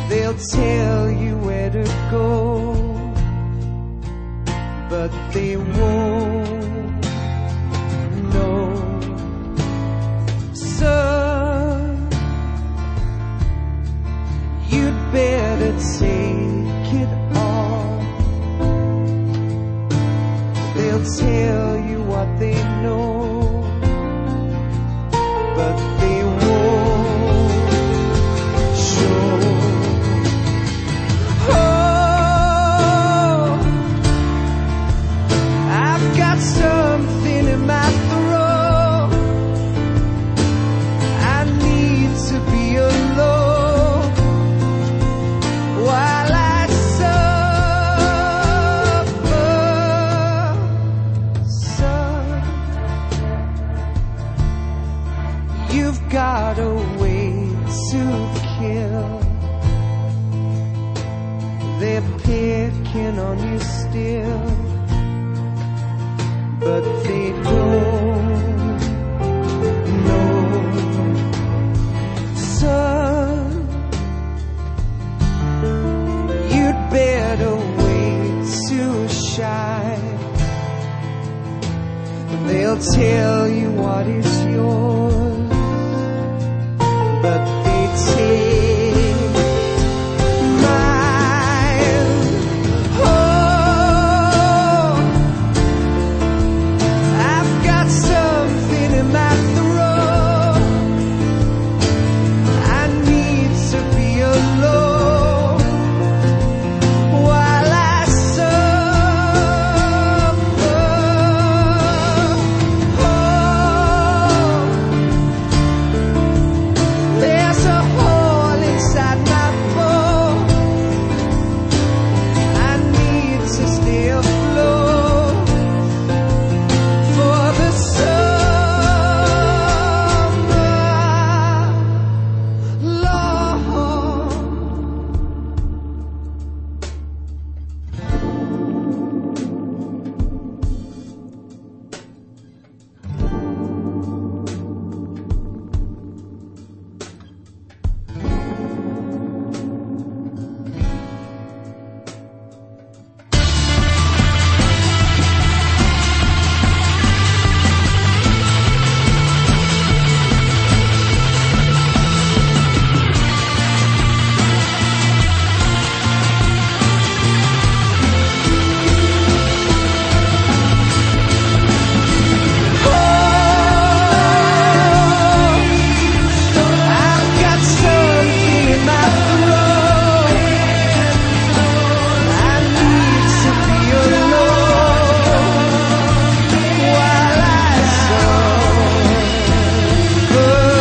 They'll tell you where to go, but they won't know. Son, you'd better take it off. They'll tell you what they know, but they won't show. Oh, I've got something in my throat. I need to be alone while I suffer. Son, you've got a way to kill. They're picking on you still, but they don't know. Son, you'd better wait to shine. They'll tell you what is yours, but they take mine. Oh, I've got something in my throat. I need to be alone while I suffer. Oh, there's a hole inside my bones. I need to stay afloat for the summer. Lord, I've got something in my throat. I need to be alone while I suffer.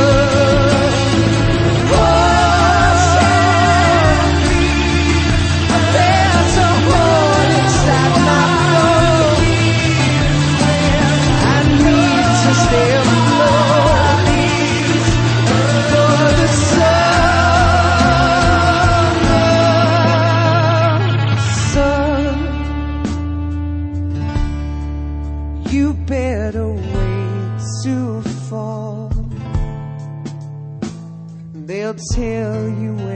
Oh, there's a hole inside my bones. I need to stay afloat for the summer. Son, you better wait to fall. They'll tell you where